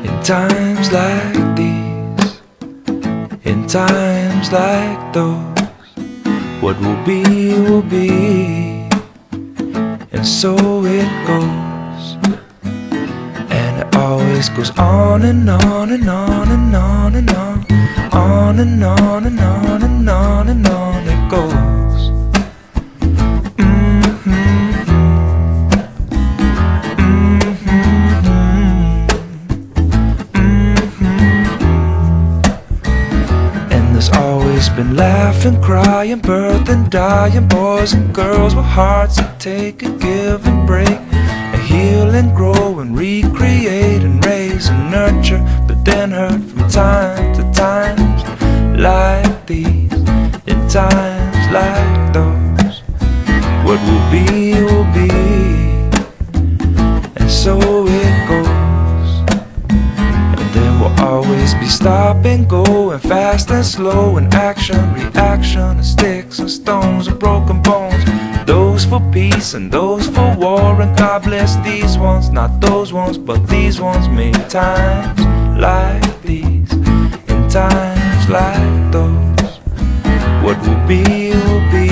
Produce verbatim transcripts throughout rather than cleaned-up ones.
In times like these, in times like those, what will be, will be, and so it goes. And it always goes on and on and on and on and on, on and on and on and on and on it goes. Always been laughing, crying, birthing, dying, boys and girls with hearts that take and give and break, and heal and grow and recreate and raise and nurture, but then hurt from time to times like these, in times like those. What will be, will be, and so it goes. Always be stop and go, and fast and slow, and action, reaction, and sticks and stones and broken bones. Those for peace and those for war, and God bless these ones, not those ones, but these ones. Many times like these, in times like those, what will be, will be,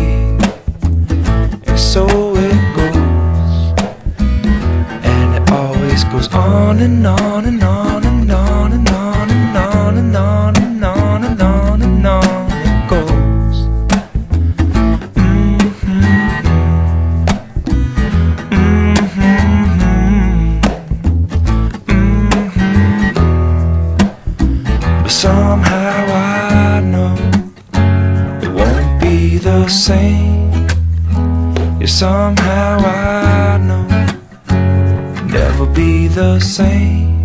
and so it goes. And it always goes on and on and on and on and on and on and on and on and on and on it goes. Mm-hmm. Mm-hmm. Mm-hmm. But somehow I know it won't be the same. Yeah, somehow I know it'll never be the same.